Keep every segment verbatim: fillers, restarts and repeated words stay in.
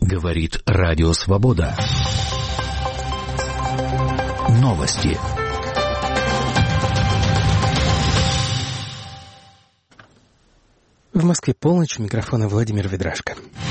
Говорит Радио Свобода. Новости. В Москве полночь, у микрофона Владимир Ведрашко.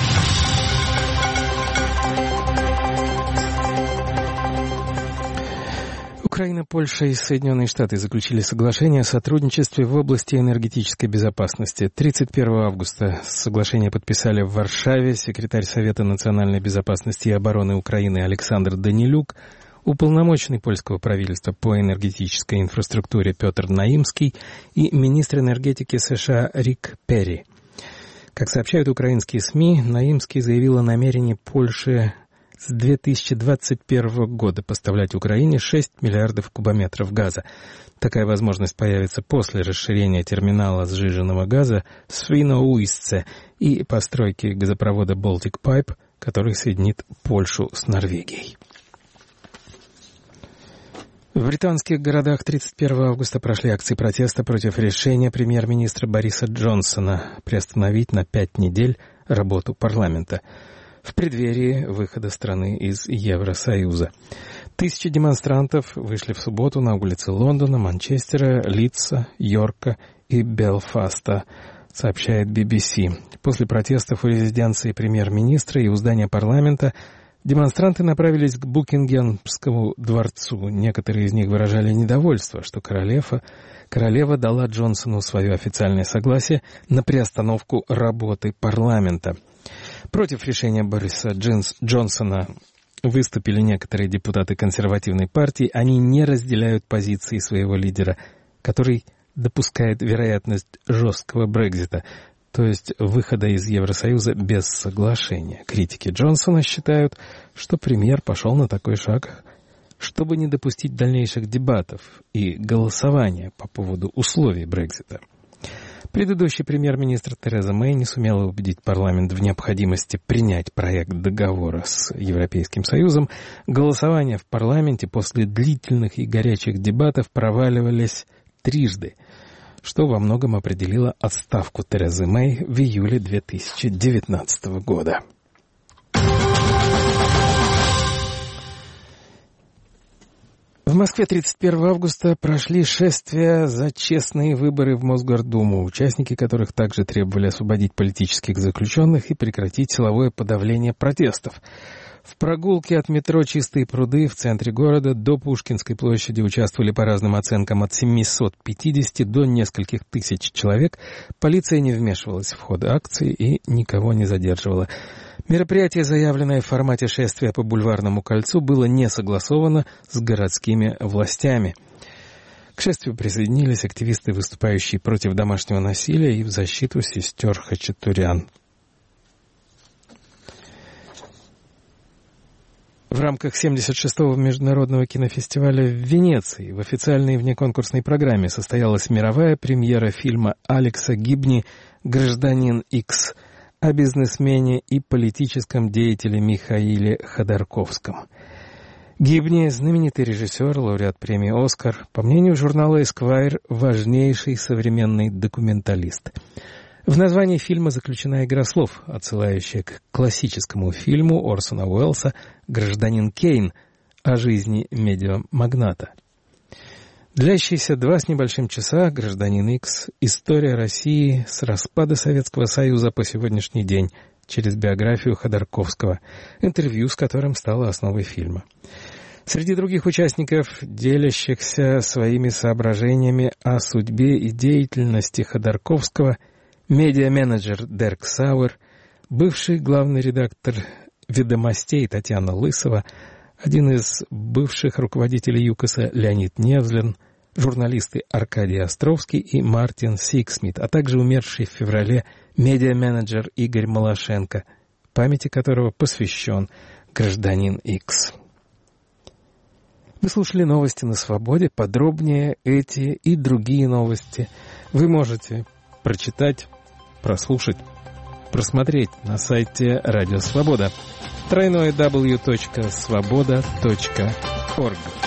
Украина, Польша и Соединенные Штаты заключили соглашение о сотрудничестве в области энергетической безопасности. тридцать первого августа соглашение подписали в Варшаве секретарь Совета национальной безопасности и обороны Украины Александр Данилюк, уполномоченный польского правительства по энергетической инфраструктуре Петр Наимский и министр энергетики США Рик Перри. Как сообщают украинские СМИ, Наимский заявил о намерении Польши с две тысячи двадцать первого года поставлять Украине шесть миллиардов кубометров газа. Такая возможность появится после расширения терминала сжиженного газа в Свиноуйсце и постройки газопровода Baltic Pipe, который соединит Польшу с Норвегией. В британских городах тридцать первого августа прошли акции протеста против решения премьер-министра Бориса Джонсона приостановить на пять недель работу парламента в преддверии выхода страны из Евросоюза. Тысячи демонстрантов вышли в субботу на улицы Лондона, Манчестера, Лидса, Йорка и Белфаста, сообщает би би си. После протестов у резиденции премьер-министра и у здания парламента демонстранты направились к Букингемскому дворцу. Некоторые из них выражали недовольство, что королева, королева дала Джонсону свое официальное согласие на приостановку работы парламента. Против решения Бориса Джонсона выступили некоторые депутаты консервативной партии. Они не разделяют позиции своего лидера, который допускает вероятность жесткого Брексита, то есть выхода из Евросоюза без соглашения. Критики Джонсона считают, что премьер пошел на такой шаг, чтобы не допустить дальнейших дебатов и голосования по поводу условий Брексита. Предыдущий премьер-министр Тереза Мэй не сумела убедить парламент в необходимости принять проект договора с Европейским Союзом. Голосования в парламенте после длительных и горячих дебатов проваливались трижды, что во многом определило отставку Терезы Мэй в июле две тысячи девятнадцатого года. В Москве тридцать первого августа прошли шествия за честные выборы в Мосгордуму, участники которых также требовали освободить политических заключенных и прекратить силовое подавление протестов. В прогулке от метро «Чистые пруды» в центре города до Пушкинской площади участвовали по разным оценкам от семисот пятидесяти до нескольких тысяч человек. Полиция не вмешивалась в ход акции и никого не задерживала. Мероприятие, заявленное в формате шествия по Бульварному кольцу, было не согласовано с городскими властями. К шествию присоединились активисты, выступающие против домашнего насилия и в защиту сестер Хачатурян. В рамках семьдесят шестого международного кинофестиваля в Венеции в официальной внеконкурсной программе состоялась мировая премьера фильма Алекса Гибни «Гражданин Икс» о бизнесмене и политическом деятеле Михаиле Ходорковском. Гибни — знаменитый режиссер, лауреат премии «Оскар», по мнению журнала Esquire, важнейший современный документалист. В названии фильма заключена игра слов, отсылающая к классическому фильму Орсона Уэллса «Гражданин Кейн» о жизни медиамагната. Длящийся два с небольшим часа «Гражданин Икс» — история России с распада Советского Союза по сегодняшний день через биографию Ходорковского, интервью с которым стало основой фильма. Среди других участников, делящихся своими соображениями о судьбе и деятельности Ходорковского, медиа-менеджер Дерк Сауэр, бывший главный редактор «Ведомостей» Татьяна Лысова, один из бывших руководителей ЮКОСа Леонид Невзлин, журналисты Аркадий Островский и Мартин Сиксмит, а также умерший в феврале медиа-менеджер Игорь Малашенко, памяти которого посвящен «Гражданин Икс». Вы слушали новости на Свободе. Подробнее эти и другие новости вы можете прочитать, прослушать, просмотреть на сайте Радио Свобода. дабл ю дабл ю дабл ю точка свобода точка орг.